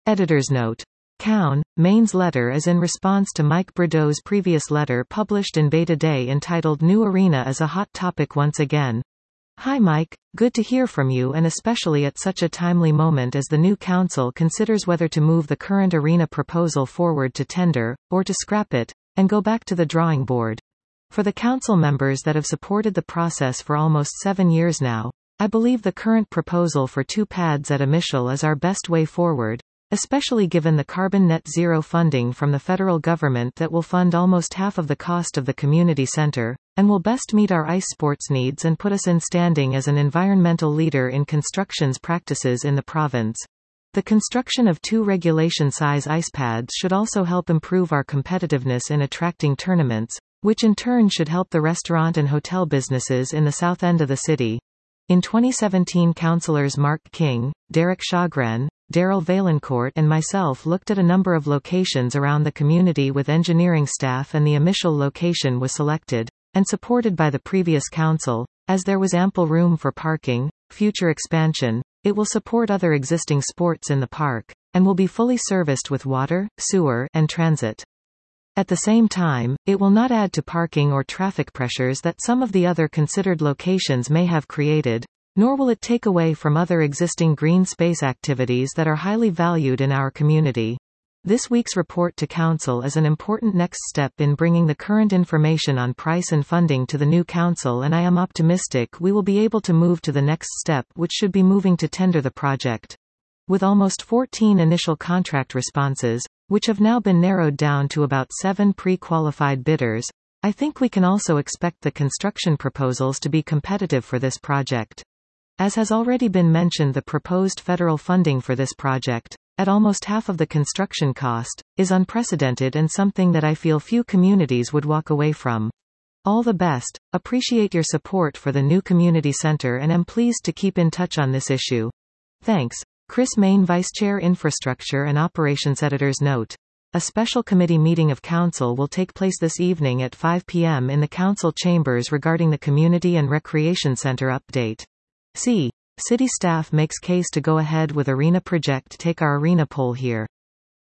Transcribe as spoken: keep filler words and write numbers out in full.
Editor's note. Cown, Maine's letter is in response to Mike Brideau's previous letter published in Beta Day entitled New Arena is a Hot Topic Once Again. Hi Mike, good to hear from you, and especially at such a timely moment as the new council considers whether to move the current arena proposal forward to tender, or to scrap it, and go back to the drawing board. For the council members that have supported the process for almost seven years now, I believe the current proposal for two pads at Amichel is our best way forward, especially given the carbon net zero funding from the federal government that will fund almost half of the cost of the community center, and will best meet our ice sports needs and put us in standing as an environmental leader in constructions practices in the province. The construction of two regulation-size ice pads should also help improve our competitiveness in attracting tournaments, which in turn should help the restaurant and hotel businesses in the south end of the city. In twenty seventeen, councillors Mark King, Derek Chagrin, Daryl Valencourt and myself looked at a number of locations around the community with engineering staff, and the Amichel location was selected, and supported by the previous council, as there was ample room for parking, future expansion, it will support other existing sports in the park, and will be fully serviced with water, sewer, and transit. At the same time, it will not add to parking or traffic pressures that some of the other considered locations may have created, nor will it take away from other existing green space activities that are highly valued in our community. This week's report to Council is an important next step in bringing the current information on price and funding to the new Council, and I am optimistic we will be able to move to the next step, which should be moving to tender the project. With almost fourteen initial contract responses, which have now been narrowed down to about seven pre-qualified bidders, I think we can also expect the construction proposals to be competitive for this project. As has already been mentioned, the proposed federal funding for this project, at almost half of the construction cost, is unprecedented and something that I feel few communities would walk away from. All the best, appreciate your support for the new community center and am pleased to keep in touch on this issue. Thanks. Chris Main, Vice Chair Infrastructure and Operations. Editor's note. A special committee meeting of Council will take place this evening at five p m in the Council chambers regarding the Community and Recreation Center update. C. City staff makes case to go ahead with arena project. Take our arena poll here.